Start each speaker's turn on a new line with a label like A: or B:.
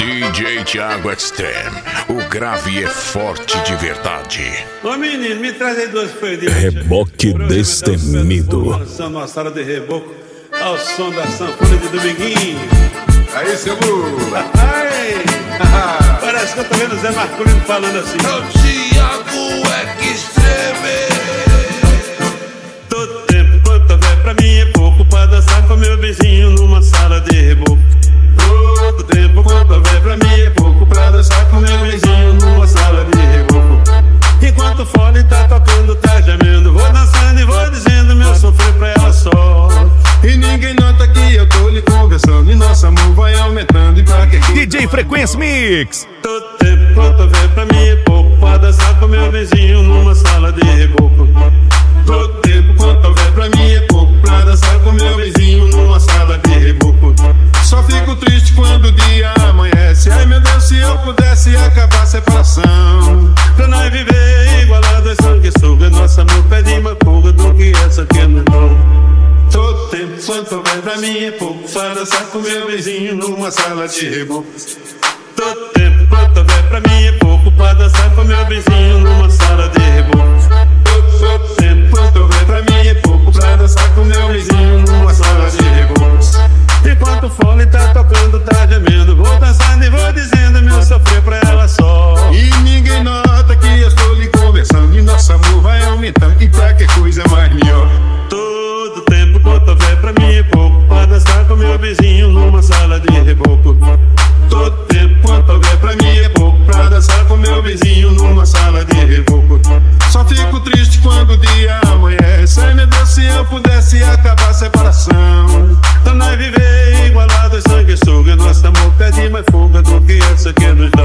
A: DJ Thiago Extreme, o grave é forte de verdade.
B: Ô menino, me traz aí duas folhas.
C: Reboque destemido.
B: Numa sala de reboco, ao som da sanfona de Dominguinho.
D: Aí, seu Lula.
B: Parece que eu tô vendo o Zé Marcolino falando assim.
D: É o Thiago Extreme.
B: Todo tempo quanto houver pra mim é pouco pra dançar com meu vizinho numa sala de reboco. Todo tempo quanto houver pra mim é pouco pra dançar com meu vizinho numa sala de reboco. Enquanto o fole tá tocando, tá gemendo, vou dançando e vou dizendo meu sofrer pra ela só.
D: E ninguém nota que eu tô lhe conversando e nosso amor vai aumentando e pra que
C: DJ Frequência Mix.
B: Todo tempo quanto houver pra mim é pouco pra dançar com meu vizinho numa sala de reboco.
D: Todo tempo quanto houver pra mim é pouco pra dançar com meu vizinho numa sala de reboco. Só fico triste quando o dia amanhece. Ai meu Deus, se eu pudesse acabar a separação.
B: Pra nós viver igualado é sanguessuga. Nosso amor pede uma fuga do que essa aqui não dou. Todo tempo quanto houver pra mim é pouco pra dançar com meu vizinho numa sala de reboco. Todo tempo quanto houver pra mim é pouco pra dançar com meu vizinho numa sala de reboco. Todo tempo quanto houver pra mim é pouco pra dançar com meu vizinho numa sala de reboco. Enquanto o fone tá tocando, tá gemendo, vou dançando e vou dizendo meu sofrer pra ela só.
D: E ninguém nota que eu estou lhe conversando e nosso amor vai aumentando e pra que coisa mais melhor.
B: Todo tempo quanto houver pra mim é pouco pra dançar com meu vizinho numa sala de reboco.
D: Todo tempo quanto houver pra mim é pouco pra dançar com meu vizinho numa sala de reboco. Só fico triste quando o dia amanhece. Ai meu Deus, se eu pudesse acabar a separação.
B: Pra nós viver igualado é sanguessuga. Nosso amor pede mais fuga do que essa que nos dá.